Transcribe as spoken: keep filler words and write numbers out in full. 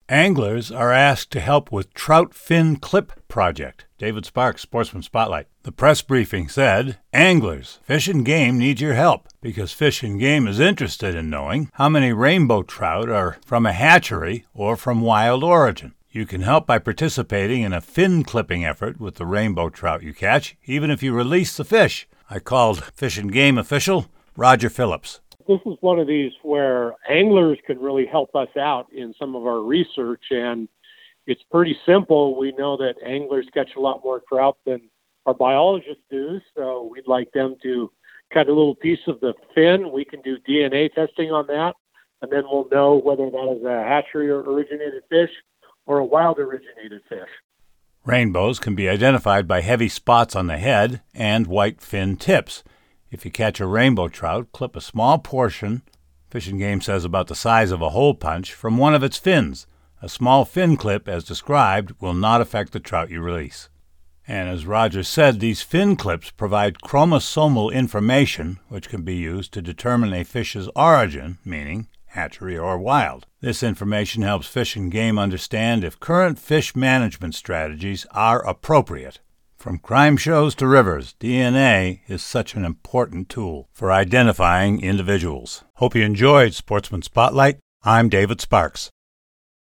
Anglers are asked to help with Trout Fin Clip Project. David Sparks, Sportsman Spotlight. The press briefing said, "Anglers, Fish and Game needs your help because Fish and Game is interested in knowing how many rainbow trout are from a hatchery or from wild origin. You can help by participating in a fin clipping effort with the rainbow trout you catch, even if you release the fish." I called Fish and Game official Roger Phillips. This is one of these where anglers can really help us out in some of our research, and it's pretty simple. We know that anglers catch a lot more trout than our biologists do, so we'd like them to cut a little piece of the fin. We can do D N A testing on that, and then we'll know whether that is a hatchery or originated fish or a wild originated fish. Rainbows can be identified by heavy spots on the head and white fin tips. If you catch a rainbow trout, clip a small portion, Fish and Game says about the size of a hole punch, from one of its fins. A small fin clip, as described, will not affect the trout you release. And as Roger said, these fin clips provide chromosomal information which can be used to determine a fish's origin, meaning hatchery or wild. This information helps Fish and Game understand if current fish management strategies are appropriate. From crime shows to rivers, D N A is such an important tool for identifying individuals. Hope you enjoyed Sportsman Spotlight. I'm David Sparks.